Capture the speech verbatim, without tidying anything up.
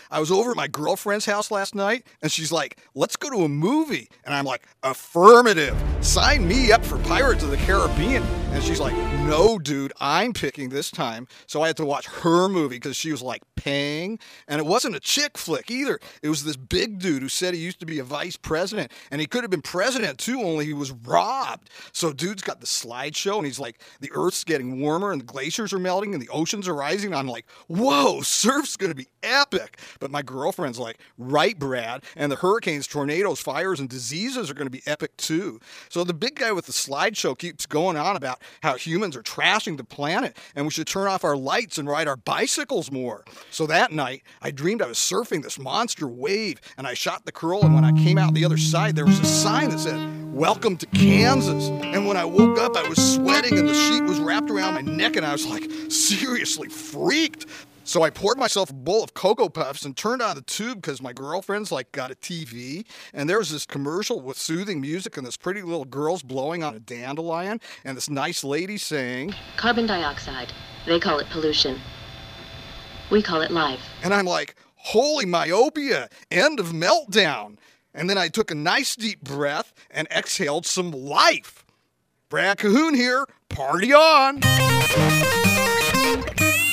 I was over at my girlfriend's house last night, and she's like, let's go to a movie. And I'm like, affirmative. Sign me up for Pirates of the Caribbean. And she's like, no, dude, I'm picking this time. So I had to watch her movie because she was like paying. And it wasn't a chick flick either. It was this big dude who said he used to be a vice president. And he could have been president too, only he was robbed. So dude's got the slideshow, and he's like, the earth's getting warmer, and the glaciers are melting, and the oceans are rising. And I'm like, whoa, surf's going to be epic. But my girlfriend's like, right, Brad. And the hurricanes, tornadoes, fires, and diseases are going to be epic too. So the big guy with the slideshow keeps going on about how humans are trashing the planet and we should turn off our lights and ride our bicycles more. So that night, I dreamed I was surfing this monster wave, and I shot the curl, and when I came out the other side, there was a sign that said, welcome to Kansas. And when I woke up, I was sweating, and the sheet was wrapped around my neck, and I was like, seriously freaked. So I poured myself a bowl of Cocoa Puffs and turned on the tube because my girlfriend's like got a T V. And there was this commercial with soothing music and this pretty little girl's blowing on a dandelion and this nice lady saying, carbon dioxide. They call it pollution. We call it life. And I'm like, holy myopia, end of meltdown. And then I took a nice deep breath and exhaled some life. Brad Cahoon here, party on.